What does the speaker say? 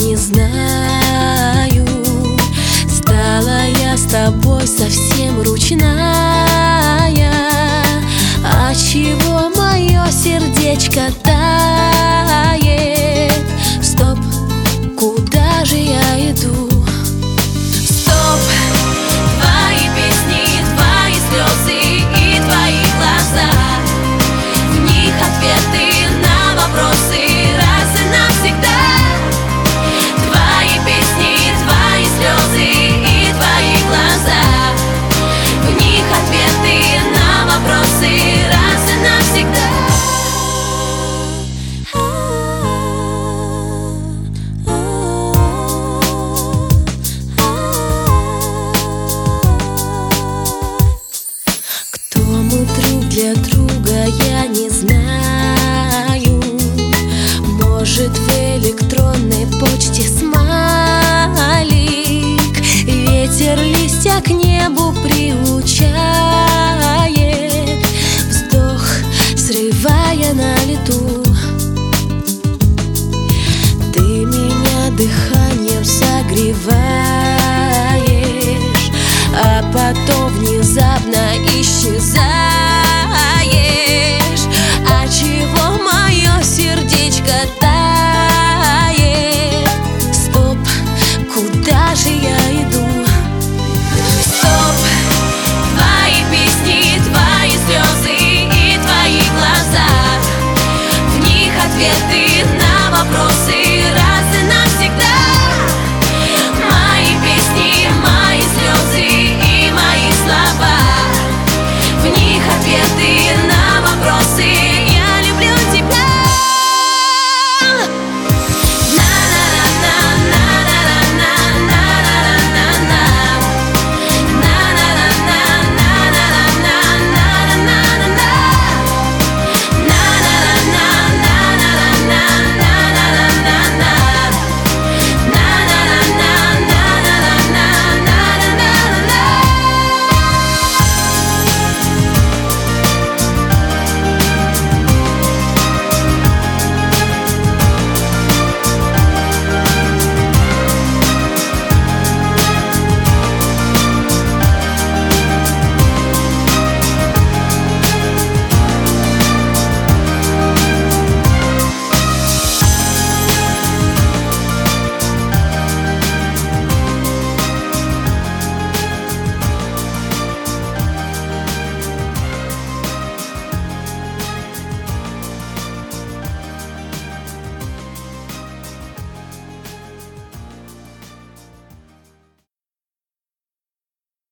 не знаю. Стала я с тобой совсем ручная. Отчего мое сердечко тает? Стоп, куда же я иду? Стоп, твои песни, твои слезы и твои глаза. В них ответы на вопросы раз и навсегда. Твои песни, твои слезы и твои глаза. В них ответы на вопросы раз и навсегда. Кто мы друг для друга?